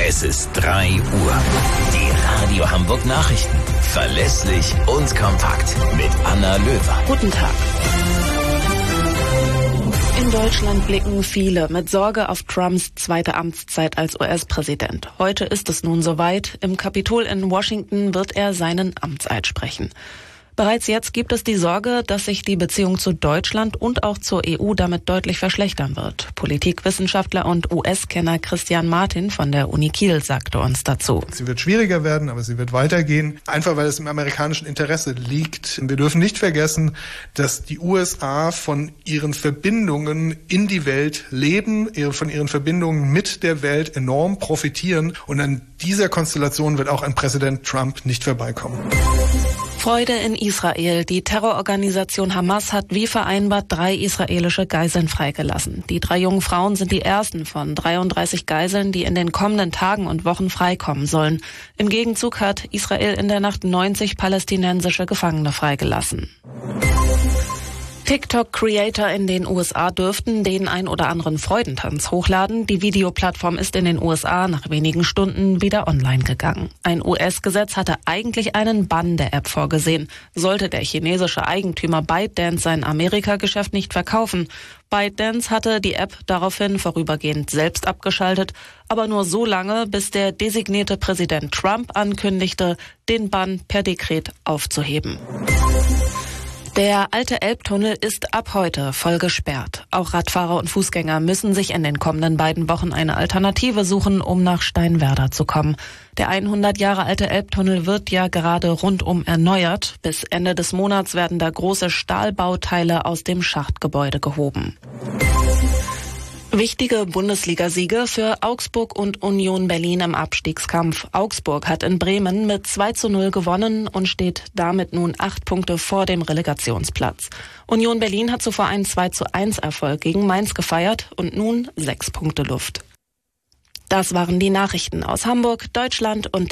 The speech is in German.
Es ist 3 Uhr. Die Radio Hamburg Nachrichten. Verlässlich und kompakt mit Anna Löwer. Guten Tag. In Deutschland blicken viele mit Sorge auf Trumps zweite Amtszeit als US-Präsident. Heute ist es nun soweit. Im Kapitol in Washington wird er seinen Amtseid sprechen. Bereits jetzt gibt es die Sorge, dass sich die Beziehung zu Deutschland und auch zur EU damit deutlich verschlechtern wird. Politikwissenschaftler und US-Kenner Christian Martin von der Uni Kiel sagte uns dazu. Sie wird schwieriger werden, aber sie wird weitergehen, einfach weil es im amerikanischen Interesse liegt. Wir dürfen nicht vergessen, dass die USA von ihren Verbindungen in die Welt leben, von ihren Verbindungen mit der Welt enorm profitieren. Und an dieser Konstellation wird auch ein Präsident Trump nicht vorbeikommen. Freude in Israel. Die Terrororganisation Hamas hat wie vereinbart 3 israelische Geiseln freigelassen. Die 3 jungen Frauen sind die ersten von 33 Geiseln, die in den kommenden Tagen und Wochen freikommen sollen. Im Gegenzug hat Israel in der Nacht 90 palästinensische Gefangene freigelassen. TikTok-Creator in den USA dürften den ein oder anderen Freudentanz hochladen. Die Videoplattform ist in den USA nach wenigen Stunden wieder online gegangen. Ein US-Gesetz hatte eigentlich einen Bann der App vorgesehen. Sollte der chinesische Eigentümer ByteDance sein Amerika-Geschäft nicht verkaufen. ByteDance hatte die App daraufhin vorübergehend selbst abgeschaltet, aber nur so lange, bis der designierte Präsident Trump ankündigte, den Bann per Dekret aufzuheben. Der alte Elbtunnel ist ab heute voll gesperrt. Auch Radfahrer und Fußgänger müssen sich in den kommenden beiden Wochen eine Alternative suchen, um nach Steinwerder zu kommen. Der 100 Jahre alte Elbtunnel wird ja gerade rundum erneuert. Bis Ende des Monats werden da große Stahlbauteile aus dem Schachtgebäude gehoben. Wichtige Bundesligasiege für Augsburg und Union Berlin im Abstiegskampf. Augsburg hat in Bremen mit 2:0 gewonnen und steht damit nun 8 Punkte vor dem Relegationsplatz. Union Berlin hat zuvor einen 2:1 Erfolg gegen Mainz gefeiert und nun 6 Punkte Luft. Das waren die Nachrichten aus Hamburg, Deutschland und